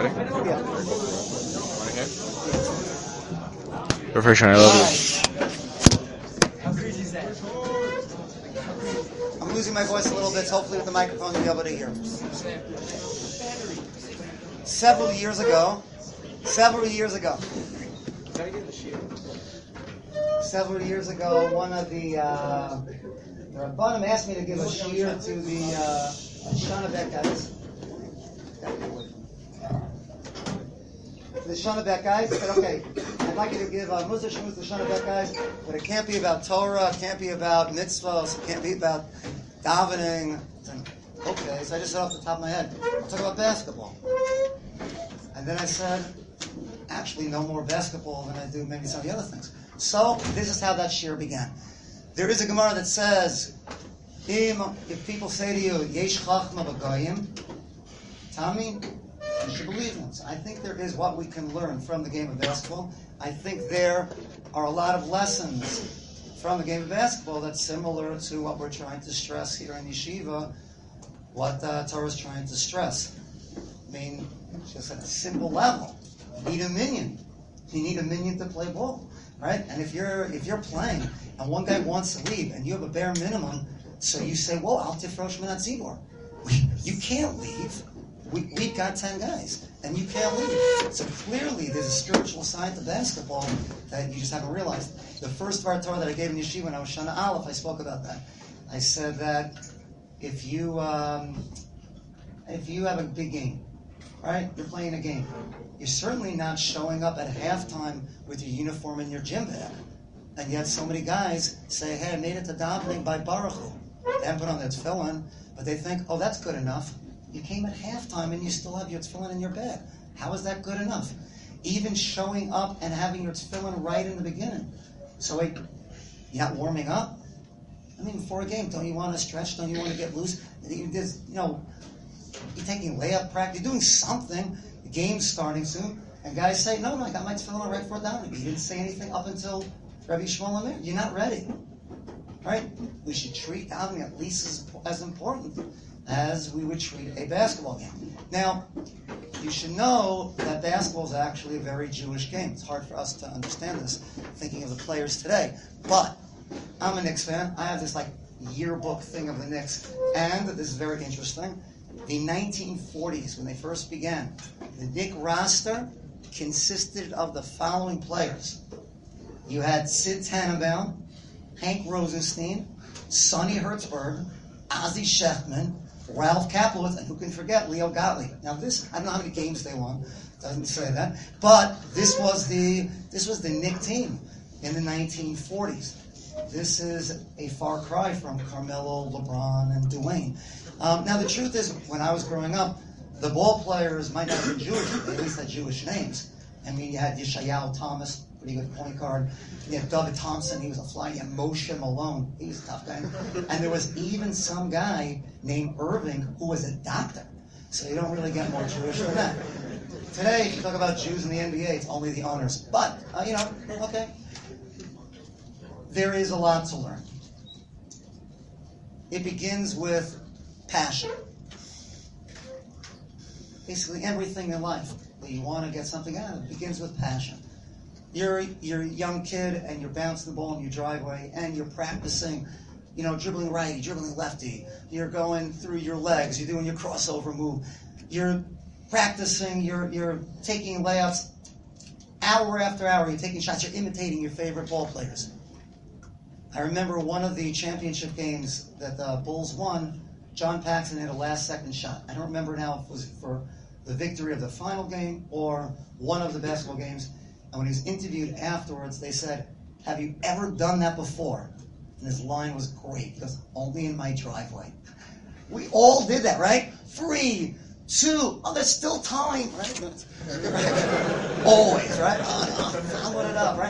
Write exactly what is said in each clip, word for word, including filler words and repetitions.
Ready? Yeah. Right here. Refreshing, I love you. I'm losing my voice a little bit, so hopefully with the microphone you'll be able to hear. Several years ago, several years ago, several years ago, one of the uh, the Rabbanim asked me to give a shiur to the uh, Shana Bet guys. The Shana Bet guys said, okay, I'd like you to give a Musar Shmuz to the Shana Bet guys, but it can't be about Torah, it can't be about mitzvahs, it can't be about davening. Okay, so I just said off the top of my head, I'll talk about basketball. And then I said, actually no more basketball than I do maybe some of the other things. So this is how that shiur began. There is a Gemara that says, if people say to you, Yesh Chachma B'Goyim, tell me, you should believe them. So I think there is what we can learn from the game of basketball. I think there are a lot of lessons from the game of basketball that's similar to what we're trying to stress here in Yeshiva, what uh, Torah is trying to stress. I mean, just at a simple level, you need a minion. You need a minion to play ball, right? And if you're if you're playing and one guy wants to leave and you have a bare minimum, so you say, "Well, I'll tifrosh minat zibor." You can't leave. We, we've got ten guys, and you can't leave. So clearly, there's a spiritual side to basketball that you just haven't realized. The first Dvar Torah that I gave in Yeshiva when I was Shana Aleph, I spoke about that. I said that if you um, if you have a big game, right? You're playing a game. You're certainly not showing up at halftime with your uniform and your gym bag. And yet so many guys say, hey, I made it to davening by Baruch Hu. They haven't put on their tefillin, but they think, oh, that's good enough. You came at halftime and you still have your tefillin in your bag. How is that good enough? Even showing up and having your tefillin right in the beginning. So wait, you're not warming up? I mean, before a game, don't you want to stretch? Don't you want to get loose? There's, you know, you're taking layup practice. You're doing something. The game's starting soon. And guys say, no, no, I got my tefillin right for down. You didn't say anything up until Rabbi Shmuel Amir. You're not ready. Right? We should treat davening at least as, as important as we would treat a basketball game. Now, you should know that basketball is actually a very Jewish game. It's hard for us to understand this, thinking of the players today. But I'm a Knicks fan. I have this like yearbook thing of the Knicks. And this is very interesting. The nineteen forties, when they first began, the Knicks roster consisted of the following players. You had Sid Tannenbaum, Hank Rosenstein, Sonny Hertzberg, Ozzie Shechtman, Ralph Kaplowitz, and who can forget Leo Gottlieb. Now this, I don't know how many games they won, doesn't say that, but this was the this was the Knicks team in the nineteen forties. This is a far cry from Carmelo, LeBron, and Dwayne. Um, now the truth is, when I was growing up, the ball players might not have been Jewish, but they at least had Jewish names. I mean, you had Yeshayahu Thomas, pretty good point guard. You had David Thompson, he was a fly. You had Moshe Malone, he was a tough guy. And there was even some guy named Irving who was a doctor. So you don't really get more Jewish than that. Today, if you talk about Jews in the N B A, it's only the owners. But, uh, you know, okay. There is a lot to learn. It begins with passion. Basically everything in life that you want to get something out of it begins with passion. You're, you're a young kid and you're bouncing the ball in your driveway and you're practicing, you know, dribbling righty, dribbling lefty. You're going through your legs. You're doing your crossover move. You're practicing. You're, you're taking layups hour after hour. You're taking shots. You're imitating your favorite ball players. I remember one of the championship games that the Bulls won, John Paxson had a last-second shot. I don't remember now if it was for the victory of the final game or one of the basketball games. And when he was interviewed afterwards, they said, have you ever done that before? And his line was great. He goes, only in my driveway. We all did that, right? Three, two, oh, there's still time, right? Always, right? Oh, no, following it up, right?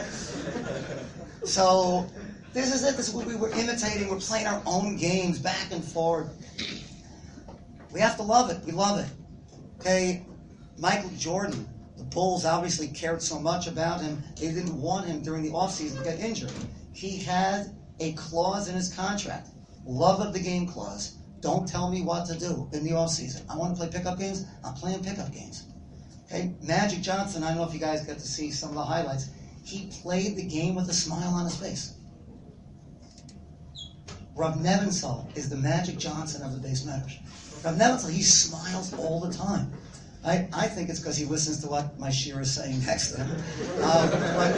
So this is it. This is what we were imitating. We're playing our own games back and forth. We have to love it. We love it. Okay, Michael Jordan, the Bulls obviously cared so much about him, they didn't want him during the offseason to get injured. He had a clause in his contract, love of the game clause. Don't tell me what to do in the offseason. I want to play pickup games, I'm playing pickup games. Okay, Magic Johnson, I don't know if you guys got to see some of the highlights. He played the game with a smile on his face. Rav Nebenzahl is the Magic Johnson of the Beis Medrash. Rav Nebenzahl, he smiles all the time. I, I think it's because he listens to what my shir is saying next to him. Um, but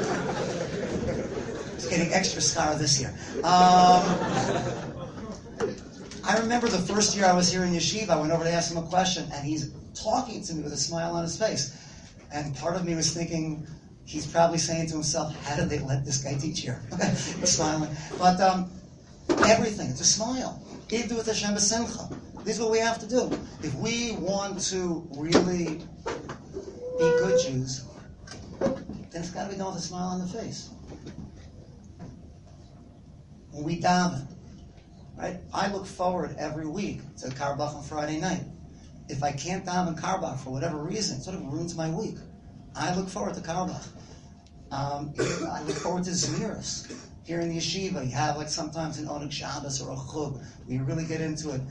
he's getting extra scar this year. Um, I remember the first year I was here in Yeshiva, I went over to ask him a question, and he's talking to me with a smile on his face. And part of me was thinking, he's probably saying to himself, how did they let this guy teach here? He's smiling. But um, everything, it's a smile. Ivdu with Hashem b'simcha. This is what we have to do. If we want to really be good Jews, then it's got to be done with a smile on the face. When we daven, right? I look forward every week to Karbach on Friday night. If I can't daven Karbach for whatever reason, it sort of ruins my week. I look forward to Karbach. Um, I look forward to Zmiris. Here in the yeshiva, you have like sometimes an Oneg Shabbos or a Chug. We really get into it.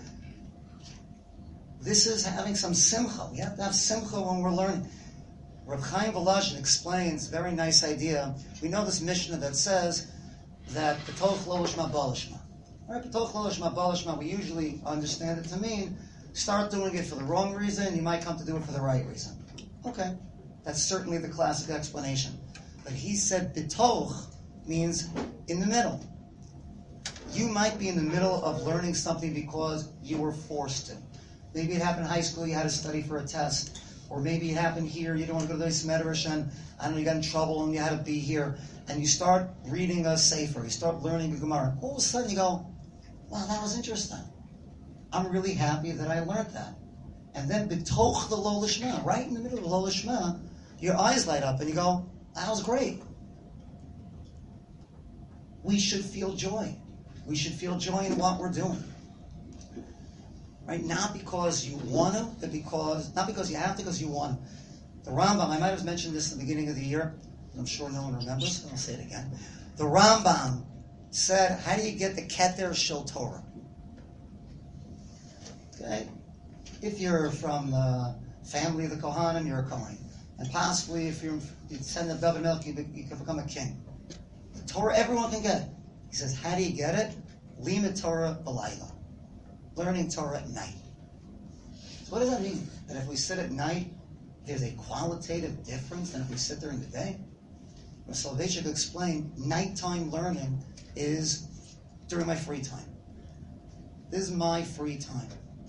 This is having some simcha. We have to have simcha when we're learning. Reb Chaim Volozhin explains, very nice idea. We know this Mishnah that says that B'toch lo lishma ba lishma. Right? B'toch lo lishma ba lishma, we usually understand it to mean start doing it for the wrong reason, you might come to do it for the right reason. Okay, that's certainly the classic explanation. But he said b'toch means in the middle. You might be in the middle of learning something because you were forced to. Maybe it happened in high school, you had to study for a test. Or maybe it happened here, you don't want to go to the Beis Medrash, and I don't know, you got in trouble and you had to be here. And you start reading a Sefer, you start learning a Gemara. All of a sudden you go, wow, that was interesting. I'm really happy that I learned that. And then b'toch the lo lishma, right in the middle of the lo lishma, your eyes light up and you go, that was great. We should feel joy. We should feel joy in what we're doing. Right? Not because you want to, but because, not because you have to, because you want to. The Rambam, I might have mentioned this at the beginning of the year, I'm sure no one remembers, so I'll say it again. The Rambam said, how do you get the Keter Shel Torah? Okay? If you're from the family of the Kohanim, you're a Kohen. And possibly if you're you send the David Melch, you, you can become a king. The Torah, everyone can get it. He says, how do you get it? Limud Torah b'layla. Learning Torah at night. So what does that mean? That if we sit at night, there's a qualitative difference than if we sit during the day? Well, Soloveitchik explained, nighttime learning is during my free time. This is my free time.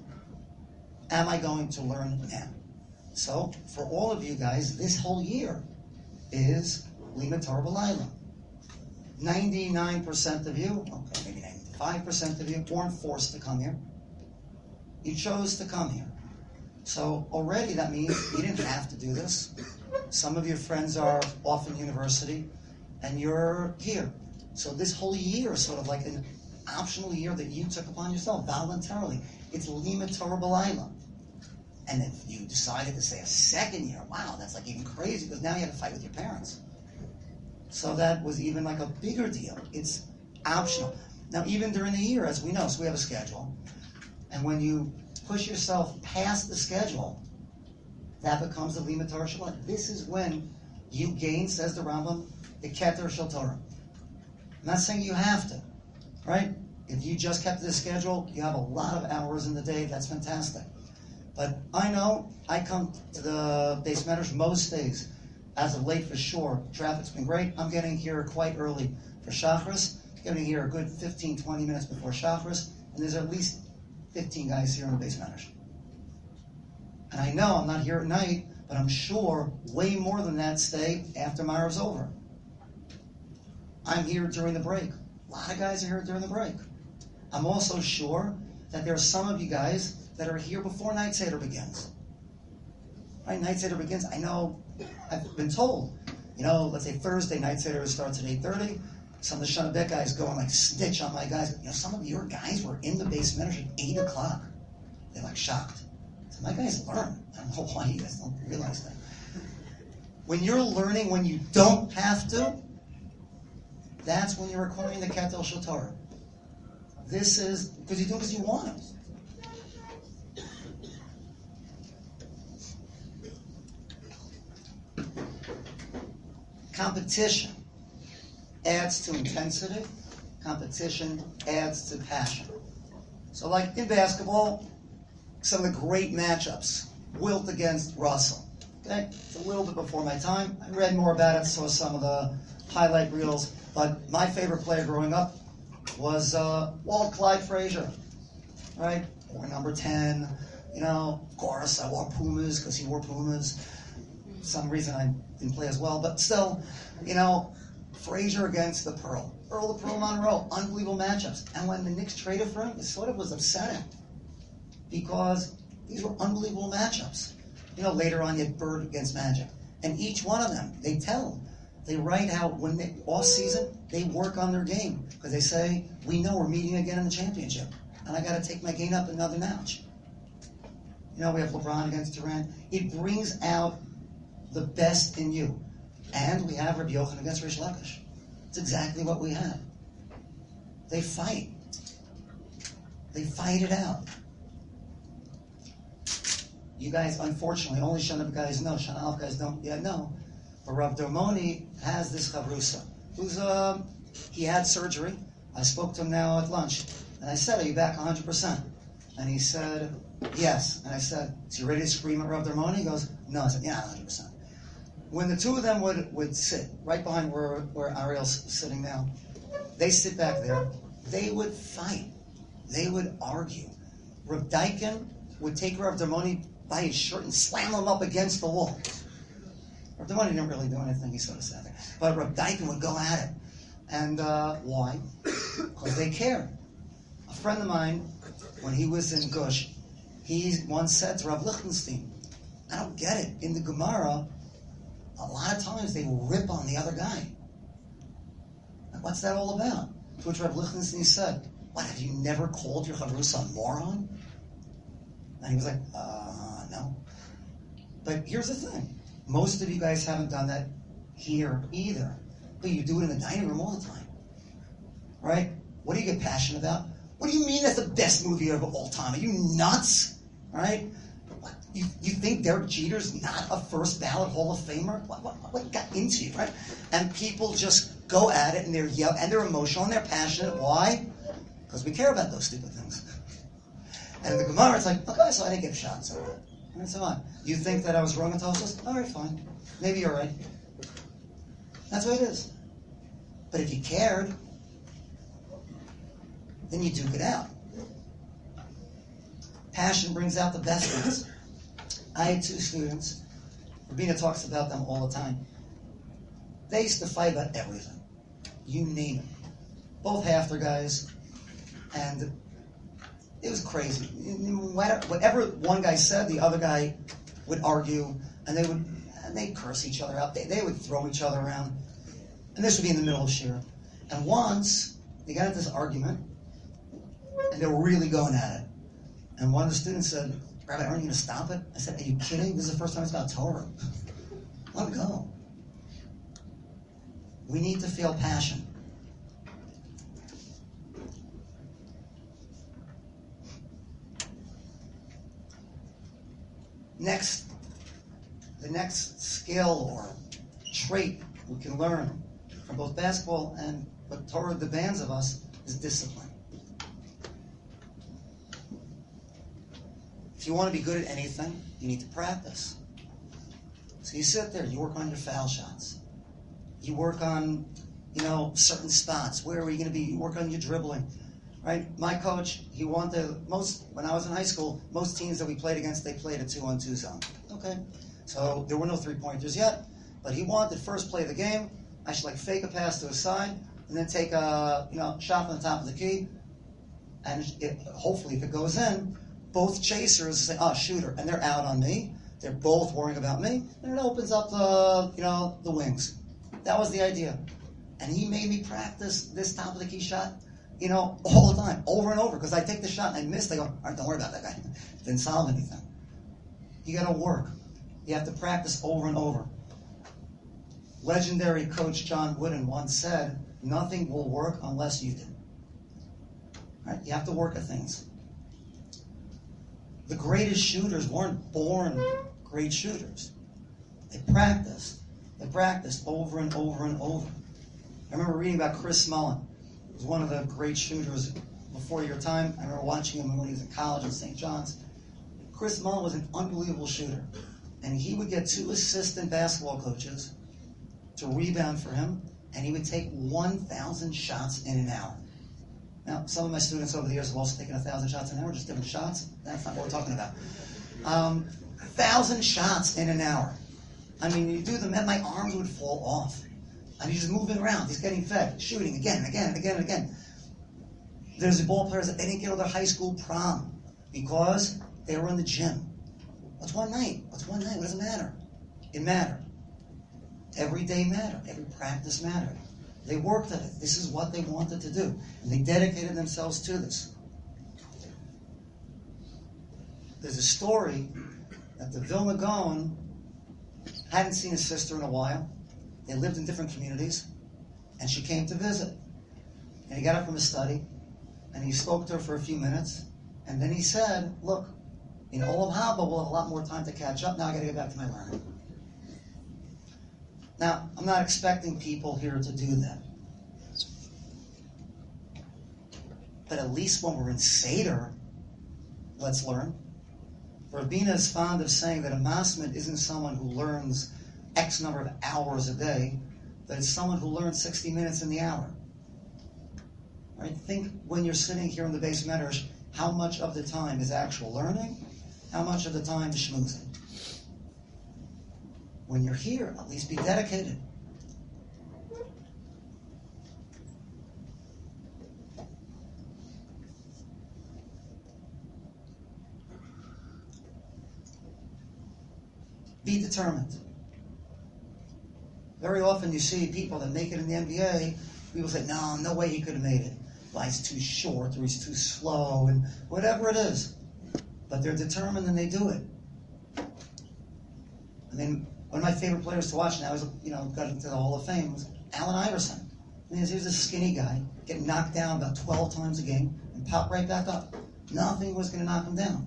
Am I going to learn now? So, for all of you guys, this whole year is Limud Torah b'layla. ninety-nine percent of you, okay, maybe ninety-five percent of you weren't forced to come here. You chose to come here. So already that means you didn't have to do this. Some of your friends are off in university and you're here. So this whole year is sort of like an optional year that you took upon yourself voluntarily. It's Limud Torah b'layla. And if you decided to say a second year, wow, that's like even crazy because now you have to fight with your parents. So that was even like a bigger deal. It's optional. Now, even during the year, as we know, so we have a schedule. And when you push yourself past the schedule, that becomes the Limud Torah Shel. This is when you gain, says the Rambam, the Keter Shel Torah. I'm not saying you have to, right? If you just kept to the schedule, you have a lot of hours in the day. That's fantastic. But I know I come to the Beis Medrash most days. As of late, for sure, traffic's been great. I'm getting here quite early for Shachris. Getting here a good fifteen, twenty minutes before Shachris, and there's at least fifteen guys here in the Beis Medrash. And I know I'm not here at night, but I'm sure way more than that stay after Myra's over. I'm here during the break. A lot of guys are here during the break. I'm also sure that there are some of you guys that are here before Night Seder begins. Right, Night Seder begins. I know, I've been told, you know, let's say Thursday, Night Seder starts at eight thirty. Some of the Shana Bet guys go and like stitch on my guys. You know, some of your guys were in the Beis Medrash at eight o'clock. They're like shocked. So my guys learn. I don't know why you guys don't realize that. When you're learning when you don't have to, that's when you're acquiring the Keter Shel Torah. This is because you do it because you want it. competition adds to intensity. Competition adds to passion. So like in basketball, some of the great matchups, Wilt against Russell. Okay, it's a little bit before my time. I read more about it, saw some of the highlight reels, but my favorite player growing up was uh, Walt Clyde Frazier, right? Or number ten, you know, of course I wore Pumas because he wore Pumas. For some reason I didn't play as well, but still, you know, Frazier against the Pearl. Earl the Pearl Monroe, unbelievable matchups. And when the Knicks traded for him, it sort of was upsetting because these were unbelievable matchups. You know, later on you had Bird against Magic. And each one of them, they tell, they write out when they, off season, they work on their game. Because they say, we know we're meeting again in the championship. And I got to take my game up another notch. You know, we have LeBron against Durant. It brings out the best in you. And we have Rabbi Yochanan against Rish Lakish. It's exactly what we have. They fight. They fight it out. You guys, unfortunately, only Shana guys know. Shana Aleph guys don't yet know. But Rav Dermoni has this chavrusa. Who's uh, he had surgery. I spoke to him now at lunch, and I said, "Are you back one hundred percent?" And he said, "Yes." And I said, "Is he ready to scream at Rav Dermoni?" He goes, "No." I said, "Yeah, one hundred percent." When the two of them would, would sit right behind where, where Ariel's sitting now, they sit back there, they would fight. They would argue. Rav Daikin would take Rav Dermoni by his shirt and slam him up against the wall. Rav Dermoni didn't really do anything, he sort of sat there. But Rav Daikin would go at it. And uh, why? Because they cared. A friend of mine, when he was in Gush, he once said to Rav Lichtenstein, I don't get it. In the Gemara, a lot of times they will rip on the other guy. What's that all about? To which Rav Lichtenstein said, what, have you never called your chavrusa a moron? And he was like, uh, no. But here's the thing. Most of you guys haven't done that here either. But you do it in the dining room all the time. Right? What do you get passionate about? What do you mean that's the best movie of all time? Are you nuts? Right? What, you, you think Derek Jeter's not a first ballot Hall of Famer? What, what, what got into you, right? And people just go at it and they're yell and they're emotional and they're passionate. Why? Because we care about those stupid things. And the Gemara, it's like, okay, so I didn't get shot, so what? And so on. You think that I was wrong in Tosfos? All right, fine. Maybe you're right. That's what it is. But if you cared, then you duke it out. Passion brings out the best in us. I had two students. Rabina talks about them all the time. They used to fight about everything. You name it. Both half-their guys. And it was crazy. Whatever one guy said, the other guy would argue, and they would and they'd curse each other out. They, they would throw each other around. And this would be in the middle of Shira. And once, they got into this argument, and they were really going at it. And one of the students said, Rabbi, aren't you going to stop it? I said, are you kidding? This is the first time it's about Torah. Let it go. We need to feel passion. Next, the next skill or trait we can learn from both basketball and what Torah demands of us is discipline. If you want to be good at anything, you need to practice. So you sit there, you work on your foul shots. You work on, you know, certain spots. Where are you going to be? You work on your dribbling. Right? My coach, he wanted, most, when I was in high school, most teams that we played against, they played a two-on-two zone. Okay. So there were no three-pointers yet, but he wanted first play of the game, I should like fake a pass to a side, and then take a, you know, shot from the top of the key, and it, hopefully if it goes in, both chasers say, oh, shooter, and they're out on me. They're both worrying about me, and it opens up the, you know, the wings. That was the idea. And he made me practice this top of the key shot, you know, all the time, over and over, because I take the shot and I miss, they go, all right, don't worry about that guy. Didn't solve anything. You got to work. You have to practice over and over. Legendary coach John Wooden once said, nothing will work unless you do. Right? You have to work at things. The greatest shooters weren't born great shooters. They practiced. They practiced over and over and over. I remember reading about Chris Mullin. He was one of the great shooters before your time. I remember watching him when he was in college at Saint John's. Chris Mullin was an unbelievable shooter. And he would get two assistant basketball coaches to rebound for him, and he would take one thousand shots in an hour. Now, some of my students over the years have also taken one thousand shots an hour, just different shots. That's not what we're talking about. Um, one thousand shots in an hour. I mean, you do the math, my arms would fall off. And he's just moving around. He's getting fed, shooting again and again and again and again. There's the ball players that they didn't get to their high school prom because they were in the gym. What's one night? What's one night? What does it matter? It mattered. Every day mattered. Every practice mattered. They worked at it. This is what they wanted to do. And they dedicated themselves to this. There's a story that the Vilna Gaon hadn't seen his sister in a while. They lived in different communities. And she came to visit. And he got up from his study. And he spoke to her for a few minutes. And then he said, look, in all of Haba, we'll have a lot more time to catch up. Now I got to get back to my learning. Now, I'm not expecting people here to do that. But at least when we're in Seder, let's learn. Rabina is fond of saying that a masmid isn't someone who learns X number of hours a day, but it's someone who learns sixty minutes in the hour. Right? Think when you're sitting here in the base medrash, how much of the time is actual learning? How much of the time is schmoozing? When you're here, at least be dedicated. Be determined. Very often you see people that make it in the N B A, people say, no, no way he could have made it. Well, he's too short or he's too slow and whatever it is. But they're determined and they do it. I mean, one of my favorite players to watch now is, you know, got into the Hall of Fame was Allen Iverson. I mean, he was a skinny guy, getting knocked down about twelve times a game and pop right back up. Nothing was going to knock him down.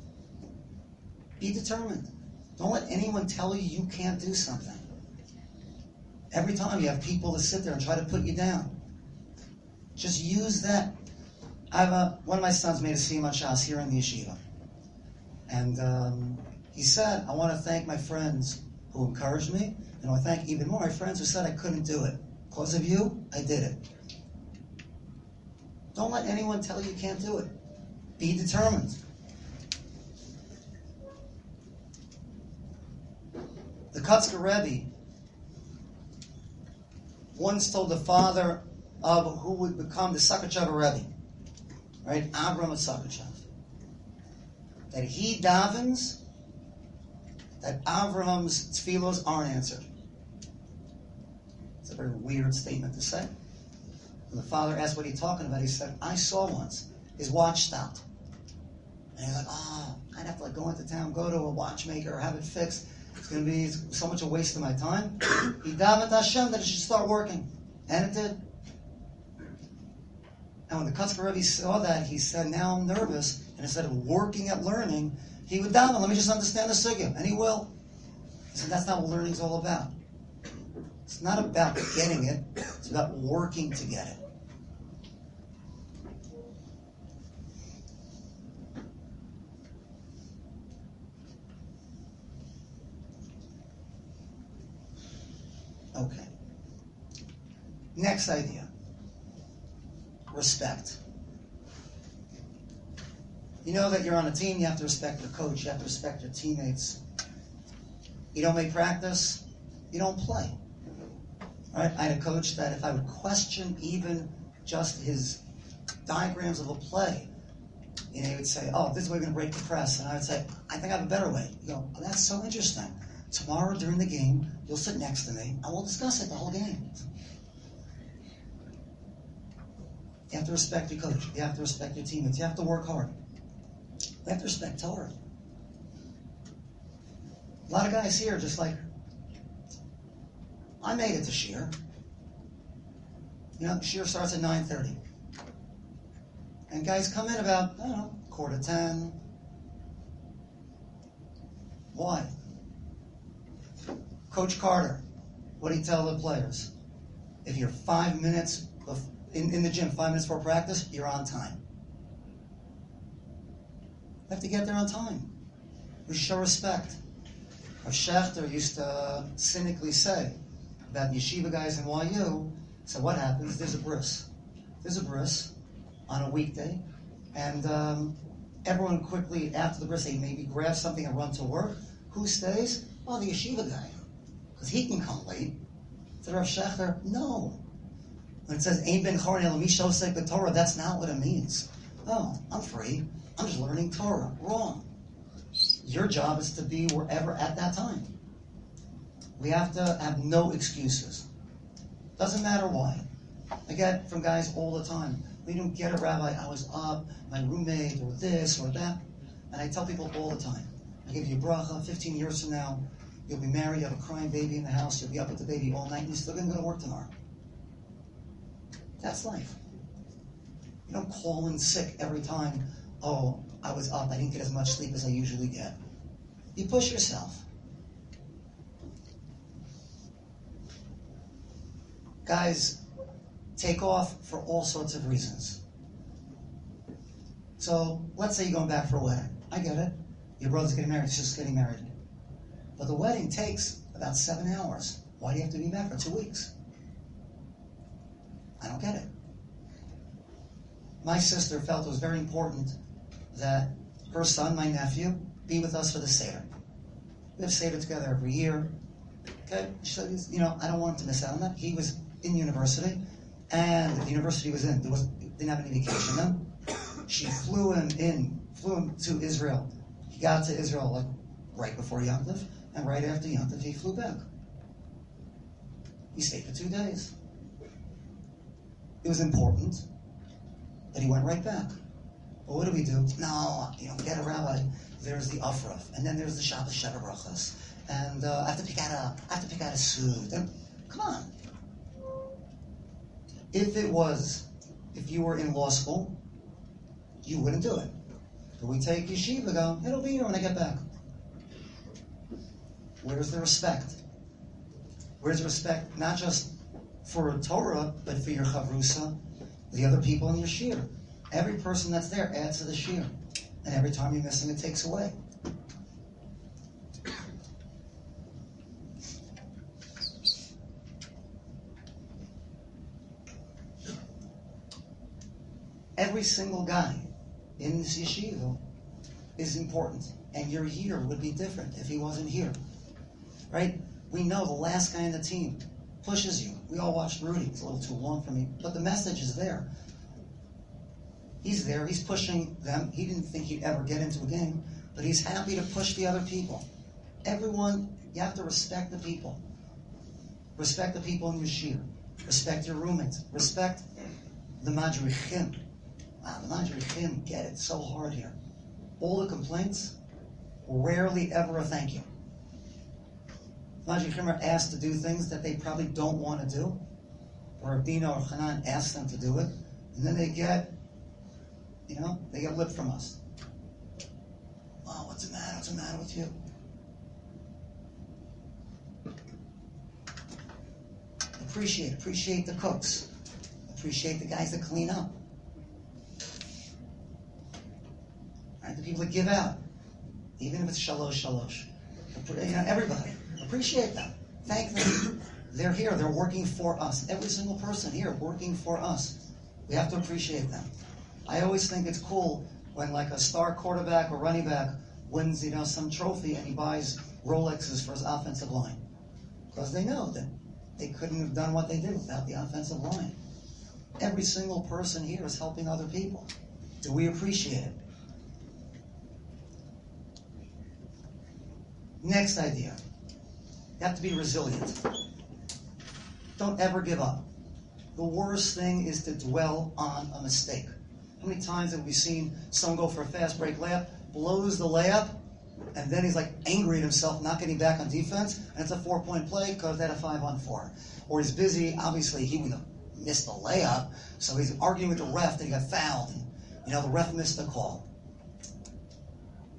Be determined. Don't let anyone tell you you can't do something. Every time you have people that sit there and try to put you down. Just use that. I have a, one of my sons made a Siyum Shas here in the yeshiva. And um, he said, I want to thank my friends who encouraged me, and I want to thank even more my friends who said I couldn't do it. Because of you, I did it. Don't let anyone tell you you can't do it. Be determined. The Kotzker Rebbe once told the father of who would become the Sakachev Rebbe, right, Avram Sakachev, that he davens that Avram's tefillos aren't answered. It's a very weird statement to say. When the father asked what he's talking about, he said, I saw once, his watch stopped. And he's like, oh, I'd have to like go into town, go to a watchmaker, have it fixed. It's going to be so much a waste of my time. He davened Hashem that it should start working. And it did. And when the Kotzker Rebbe saw that, he said, now I'm nervous. And instead of working at learning, he would daven, let me just understand the sugya. And he will. He said, that's not what learning's all about. It's not about getting it. It's about working to get it. Okay. Next idea. Respect. You know that you're on a team, you have to respect your coach, you have to respect your teammates. You don't make practice, you don't play. All right? I had a coach that if I would question even just his diagrams of a play, you know, he would say, oh, this is the way we're going to break the press. And I would say, I think I have a better way. You go, oh, that's so interesting. Tomorrow during the game, you'll sit next to me, and we'll discuss it the whole game. You have to respect your coach. You have to respect your teammates. You have to work hard. You have to respect Torah. A lot of guys here are just like, I made it to Shir. You know, Shir starts at nine thirty. And guys come in about, I don't know, quarter to ten. Why? Coach Carter, What do you tell the players? If you're five minutes of, in, in the gym, five minutes before practice, you're on time. You have to get there on time. We show respect. Rav Shechter used to cynically say about yeshiva guys in Y U, so what happens? There's a bris. There's a bris on a weekday, and um, everyone quickly, after the bris, they maybe grab something and run to work. Who stays? Oh, the yeshiva guy, because he can come late. To Rav Shechter, no. When it says, Ein ben chorin el misho sek b'Torah, that's not what it means. Oh, I'm free. I'm just learning Torah. Wrong. Your job is to be wherever at that time. We have to have no excuses. Doesn't matter why. I get from guys all the time, we don't get it, Rabbi, I was up, my roommate, or this, or that. And I tell people all the time, I give you a bracha, fifteen years from now, you'll be married, you have a crying baby in the house, you'll be up with the baby all night, and you're still going to go to work tomorrow. That's life. You don't call in sick every time, oh, I was up, I didn't get as much sleep as I usually get. You push yourself. Guys take off for all sorts of reasons. So, let's say you're going back for a wedding. I get it. Your brother's getting married, he's just getting married. But the wedding takes about seven hours. Why do you have to be back for two weeks? I don't get it. My sister felt it was very important that her son, my nephew, be with us for the Seder. We have Seder together every year. Okay? She said, you know, I don't want him to miss out on that. He was in university, and the university was in, there was, didn't have any vacation then. She flew him in, flew him to Israel. He got to Israel like right before Yom Tov, and right after Yom Tov, he flew back. He stayed for two days. It was important that he went right back. But what do we do? No, you know, get a rabbi. There's the Afraf, and then there's the Shabbos Sheva Brachas, and uh, I have to pick out a, I have to pick out a suit. And, come on. If it was, if you were in law school, you wouldn't do it. But we take yeshiva, go, it'll be here when I get back. Where's the respect? Where's the respect, not just for Torah, but for your chavrusa, the other people in your shir? Every person that's there adds to the shir. And every time you're missing, it takes away. Every single guy in this yeshiva is important. And your year would be different if he wasn't here. Right? We know the last guy in the team pushes you. We all watched Rudy. It's a little too long for me. But the message is there. He's there. He's pushing them. He didn't think he'd ever get into a game. But he's happy to push the other people. Everyone, you have to respect the people. Respect the people in your shir. Respect your roommates. Respect the madrichim. Wow, the madrichim get it so hard here. All the complaints, rarely ever a thank you. Madrichim are asked to do things that they probably don't want to do. Or Rabino or Hanan asks them to do it. And then they get, you know, they get lip from us. Oh, what's the matter? What's the matter with you? Appreciate, appreciate the cooks. Appreciate the guys that clean up. Right? The people that give out. Even if it's shalosh, shalosh. You know, everybody. Appreciate them. Thank them. They're here. They're working for us. Every single person here working for us. We have to appreciate them. I always think it's cool when like a star quarterback or running back wins, you know, some trophy and he buys Rolexes for his offensive line. Because they know that they couldn't have done what they did without the offensive line. Every single person here is helping other people. Do we appreciate it? Next idea. You have to be resilient. Don't ever give up. The worst thing is to dwell on a mistake. How many times have we seen someone go for a fast break layup, blows the layup, and then he's like angry at himself not getting back on defense, and it's a four-point play because they had a five-on-four. Or he's busy, obviously he would have missed the layup, so he's arguing with the ref that he got fouled, and you know, the ref missed the call.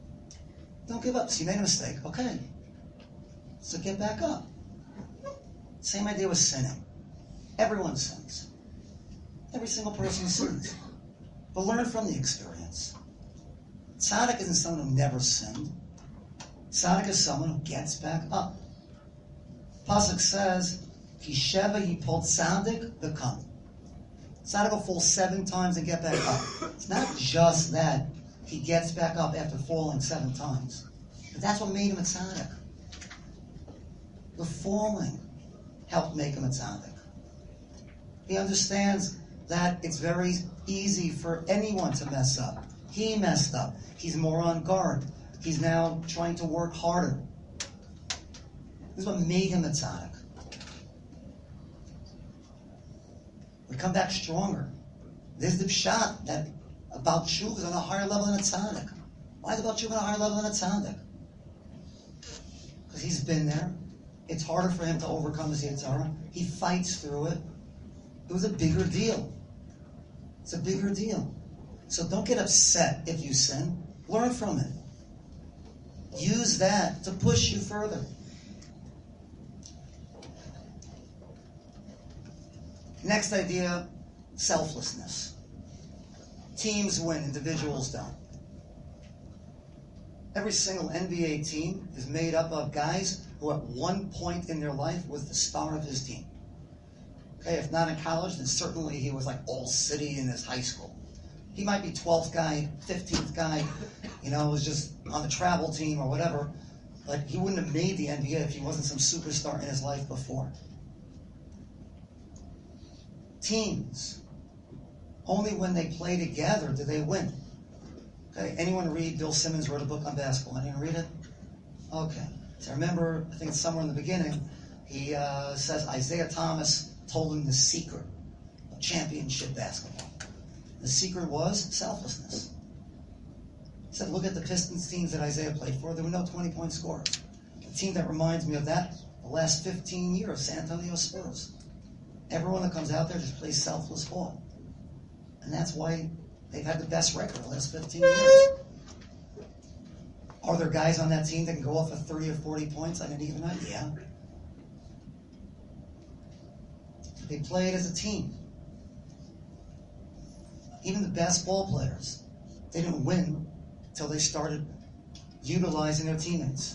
Don't give up. So you made a mistake. Okay. So get back up. Same idea with sinning. Everyone sins. Every single person sins. But learn from the experience. Tzaddik isn't someone who never sinned. Tzaddik is someone who gets back up. Pasuk says, Kisheva yipol tzaddik v'kam. Tzaddik will fall seven times and get back up. It's not just that he gets back up after falling seven times. But that's what made him a tzaddik. The falling helped make him a tzaddik. He understands that it's very easy for anyone to mess up. He messed up. He's more on guard. He's now trying to work harder. This is what made him a tzaddik. We come back stronger. There's the pshat that about tshuva is on a higher level than a tzaddik. Why is about tshuva on a higher level than a tzaddik? Because he's been there. It's harder for him to overcome his Yetzer Hara. He fights through it. It was a bigger deal. It's a bigger deal. So don't get upset if you sin. Learn from it. Use that to push you further. Next idea, selflessness. Teams win, individuals don't. Every single N B A team is made up of guys who at one point in their life was the star of his team. Okay, if not in college, then certainly he was like all city in his high school. He might be twelfth guy, fifteenth guy, you know, was just on the travel team or whatever, but he wouldn't have made the N B A if he wasn't some superstar in his life before. Teams, only when they play together do they win. Okay, anyone read Bill Simmons wrote a book on basketball? Anyone read it? Okay. So I remember, I think it's somewhere in the beginning, he uh, says Isaiah Thomas told him the secret of championship basketball. The secret was selflessness. He said, look at the Pistons teams that Isaiah played for. There were no twenty-point scorers. The team that reminds me of that, the last fifteen years, San Antonio Spurs. Everyone that comes out there just plays selfless ball. And that's why they've had the best record the last fifteen years. Are there guys on that team that can go off for thirty or forty points on an even night? Yeah. They played as a team. Even the best ball players, they didn't win until they started utilizing their teammates.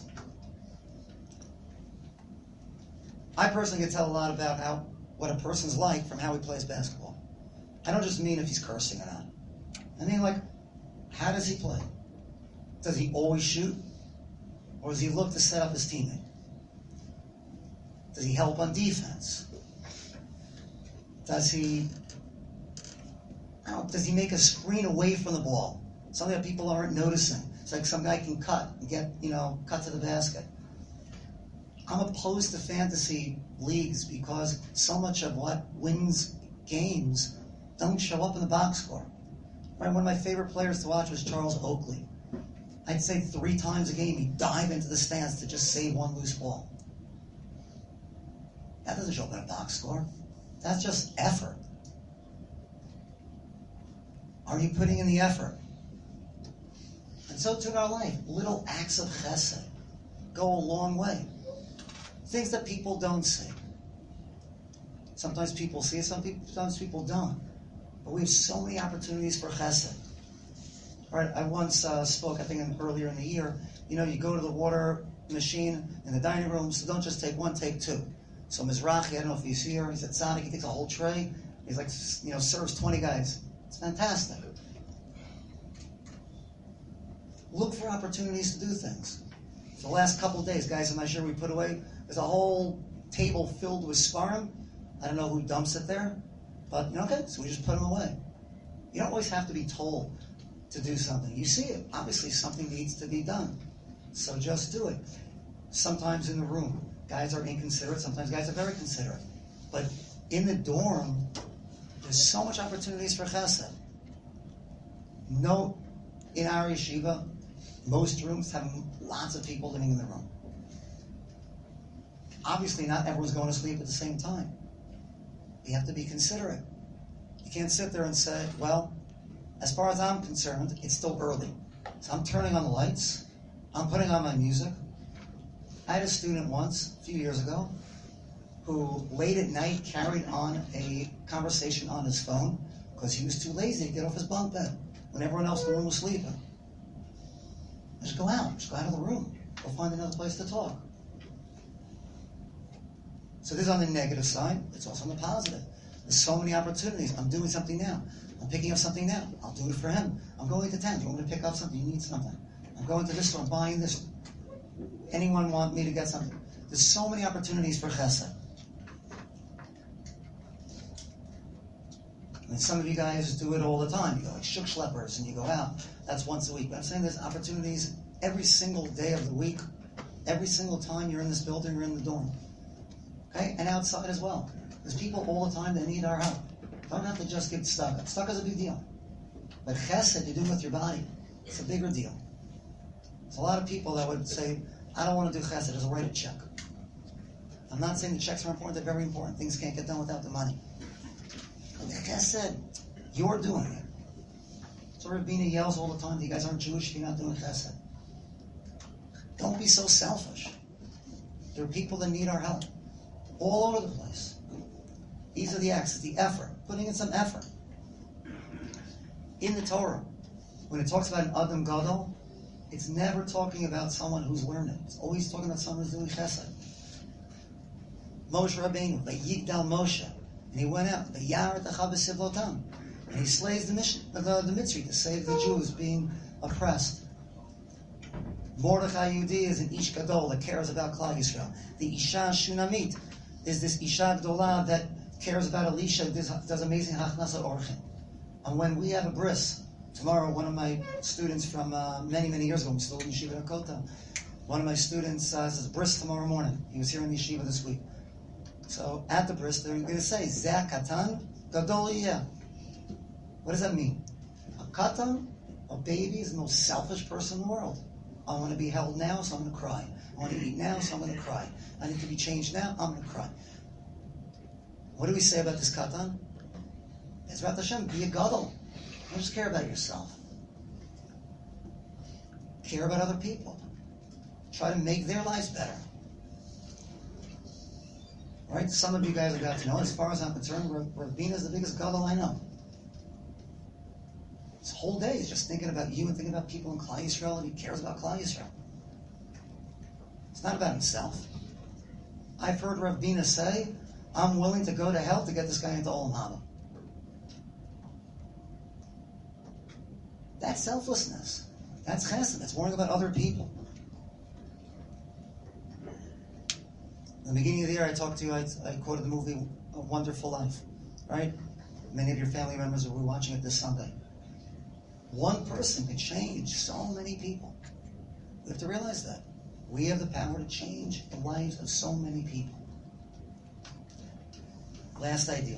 I personally can tell a lot about how what a person's like from how he plays basketball. I don't just mean if he's cursing or not. I mean, like, how does he play? Does he always shoot? Or does he look to set up his teammate? Does he help on defense? Does he, I don't know, does he make a screen away from the ball? Something that people aren't noticing. It's like some guy can cut and get, you know, cut to the basket. I'm opposed to fantasy leagues because so much of what wins games don't show up in the box score. Right? One of my favorite players to watch was Charles Oakley. I'd say three times a game he'd dive into the stands to just save one loose ball. That doesn't show up in a box score. That's just effort. Are you putting in the effort? And so too in our life, little acts of chesed go a long way. Things that people don't see. Sometimes people see it, sometimes people don't. But we have so many opportunities for chesed. All right, I once uh, spoke, I think in, earlier in the year, you know, you go to the water machine in the dining room, so don't just take one, take two. So Mizrahi, I don't know if he's here, he's at Sonic, he takes a whole tray, he's like, you know, serves twenty guys. It's fantastic. Look for opportunities to do things. The last couple of days, guys, I'm not sure we put away, there's a whole table filled with svarim. I don't know who dumps it there, but, you know, okay, so we just put them away. You don't always have to be told to do something. You see it. Obviously, something needs to be done. So just do it. Sometimes in the room, guys are inconsiderate. Sometimes guys are very considerate. But in the dorm, there's so much opportunities for chesed. No, in our yeshiva, most rooms have lots of people living in the room. Obviously, not everyone's going to sleep at the same time. You have to be considerate. You can't sit there and say, well, as far as I'm concerned, it's still early. So I'm turning on the lights. I'm putting on my music. I had a student once, a few years ago, who late at night carried on a conversation on his phone because he was too lazy to get off his bunk bed when everyone else in the room was sleeping. Just go out. Just go out of the room. Go find another place to talk. So this is on the negative side. It's also on the positive. There's so many opportunities. I'm doing something now. I'm picking up something now. I'll do it for him. I'm going to town. Do you want me to pick up something? You need something. I'm going to this store. I'm buying this. Anyone want me to get something? There's so many opportunities for chesed. And some of you guys do it all the time. You go like shuk schleppers and you go out. That's once a week. But I'm saying there's opportunities every single day of the week. Every single time you're in this building, you're in the dorm. Okay? And outside as well. There's people all the time that need our help. Don't have to just get tzedakah. Tzedakah is a big deal. But chesed, you do with your body. It's a bigger deal. There's a lot of people that would say, I don't want to do chesed, just write a check. I'm not saying the checks are important, they're very important. Things can't get done without the money. But the chesed, you're doing it. So Rabbeinu yells all the time, you guys aren't Jewish if you're not doing chesed. Don't be so selfish. There are people that need our help. All over the place. These are the acts, it's the effort. Putting in some effort. In the Torah, when it talks about an Adam Gadol, it's never talking about someone who's learning. It's always talking about someone who's doing chesed. Moshe Rabbeinu, Vayigdal Moshe, and he went out, Vayar Tachav Sivlotam, and he slays the mission, the, the Mitzri to save the Jews being oppressed. Mordechai Yehudi is an Ish Gadol that cares about Klal Yisrael. The Isha Shunamit is this Isha Gdolah that cares about Elisha, does, does amazing Hachnasa Orchim. And when we have a bris, tomorrow one of my students from uh, many, many years ago, I'm still in Yeshiva Dakota, one of my students uh, says bris tomorrow morning. He was here in the Yeshiva this week. So at the bris, they're going to say, Zeh Katan Gadol Yeh. What does that mean? A Katan, a baby, is the most selfish person in the world. I want to be held now, so I'm going to cry. I want to eat now, so I'm going to cry. I need to be changed now, I'm going to cry. What do we say about this Katan? Ezrat Hashem, be a gadol. Don't just care about yourself. Care about other people. Try to make their lives better. Right? Some of you guys have got to know, as far as I'm concerned, Rabbeinu is the biggest gadol I know. His whole day is just thinking about you and thinking about people in Klal Yisrael, and he cares about Klal Yisrael. It's not about himself. I've heard Rav Bina say, I'm willing to go to hell to get this guy into Olam Haba. That's selflessness. That's chesed. That's worrying about other people. In the beginning of the year, I talked to you, I, I quoted the movie A Wonderful Life, right? Many of your family members will be watching it this Sunday. One person can change so many people. We have to realize that. We have the power to change the lives of so many people. Last idea.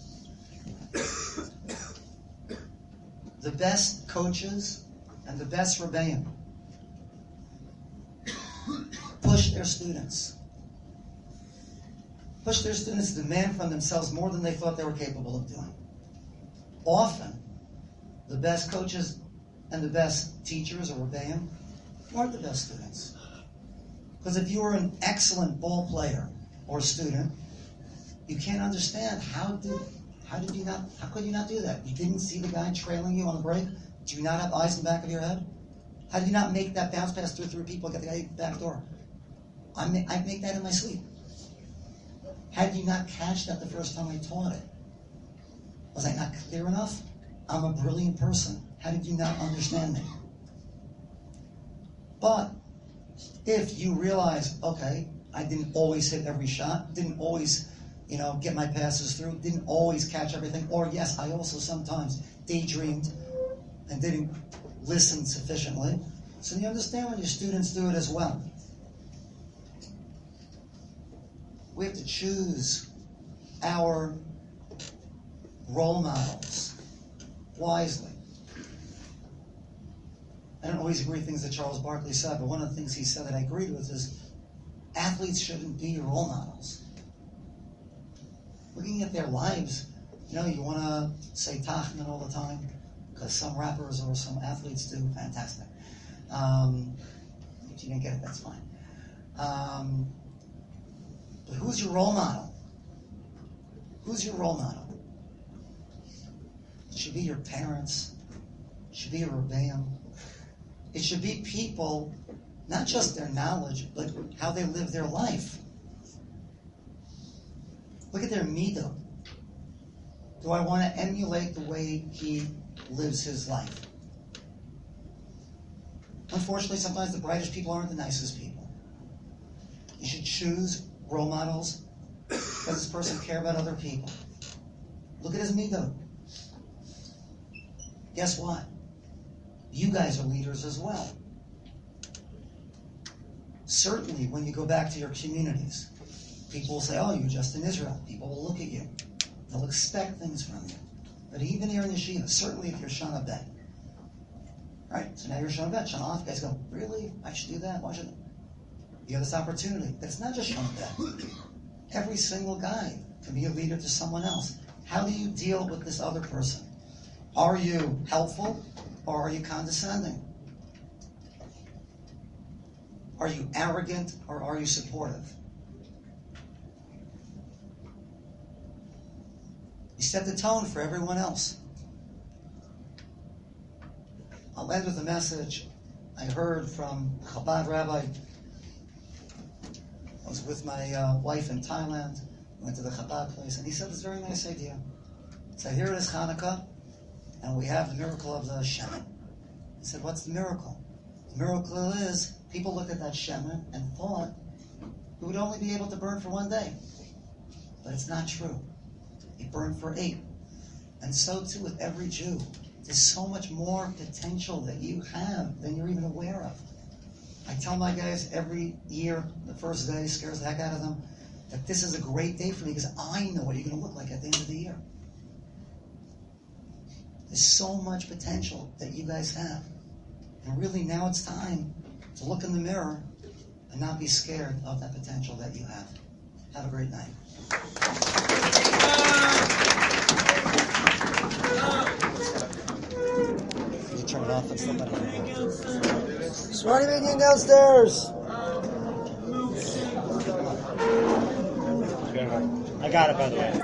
The best coaches and the best rebbeim push their students. Push their students to demand from themselves more than they thought they were capable of doing. Often, the best coaches and the best teachers or rebbeim weren't the best students. Because if you were an excellent ball player or student, you can't understand how did how did you not how could you not do that? You didn't see the guy trailing you on the break? Do you not have eyes in the back of your head? How did you not make that bounce pass through three people, get the guy back door? I make, I make that in my sleep. How did you not catch that the first time I taught it? Was I not clear enough? I'm a brilliant person. How did you not understand me? But if you realize, okay, I didn't always hit every shot, didn't always, you know, get my passes through, didn't always catch everything, or yes, I also sometimes daydreamed and didn't listen sufficiently. So you understand when your students do it as well. We have to choose our role models wisely. I don't always agree with things that Charles Barkley said, but one of the things he said that I agreed with is athletes shouldn't be your role models. Looking at their lives, you know, you want to say Tachman all the time, because some rappers or some athletes do, fantastic. Um, if you didn't get it, that's fine. Um, but who's your role model? Who's your role model? It should be your parents. It should be a rebbeim. It should be people, not just their knowledge, but how they live their life. Look at their midah. Do I want to emulate the way he lives his life? Unfortunately, sometimes the brightest people aren't the nicest people. You should choose role models. Does this person care about other people? Look at his midah. Guess what? You guys are leaders as well. Certainly, when you go back to your communities, people will say, oh, you're just in Israel. People will look at you. They'll expect things from you. But even here in yeshiva, certainly if you're Shana Bet. Right? So now you're Shana Bet. Shana Aleph, guys go, really? I should do that? Why should I? You have this opportunity. But it's not just Shana Bet. Every single guy can be a leader to someone else. How do you deal with this other person? Are you helpful or are you condescending? Are you arrogant or are you supportive? You set the tone for everyone else. I'll end with a message I heard from a Chabad rabbi. I was with my uh, wife in Thailand, went to the Chabad place, and he said this very nice idea. He said, here it is Hanukkah, and we have the miracle of the Shemen. He said, what's the miracle? The miracle is, people looked at that Shemen and thought it would only be able to burn for one day. But it's not true. It burned for eight. And so too with every Jew. There's so much more potential that you have than you're even aware of. I tell my guys every year, the first day scares the heck out of them, that this is a great day for me because I know what you're going to look like at the end of the year. There's so much potential that you guys have. And really now it's time to look in the mirror and not be scared of that potential that you have. Have a great night. You turn it off and somebody. Smarty Median downstairs. I got it, by the way.